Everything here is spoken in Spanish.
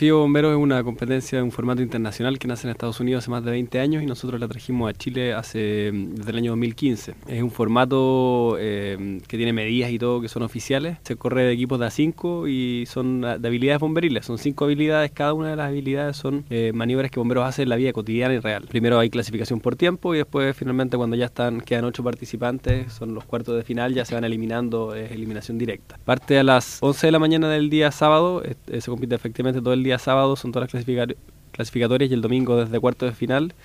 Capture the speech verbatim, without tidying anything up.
Tío Bomberos es una competencia de un formato internacional que nace en Estados Unidos hace más de veinte años y nosotros la trajimos a Chile hace desde el año dos mil quince. Es un formato eh, que tiene medidas y todo que son oficiales. Se corre de equipos de a cinco y son de habilidades bomberiles. Son cinco habilidades, cada una de las habilidades son eh, maniobras que bomberos hacen en la vida cotidiana y real. Primero hay clasificación por tiempo y después finalmente cuando ya están quedan ocho participantes, son los cuartos de final, ya se van eliminando, es eliminación directa. Parte a las once de la mañana del día sábado, eh, se compite efectivamente todo el día sábado, son todas las clasificatorias y el domingo desde cuartos de final.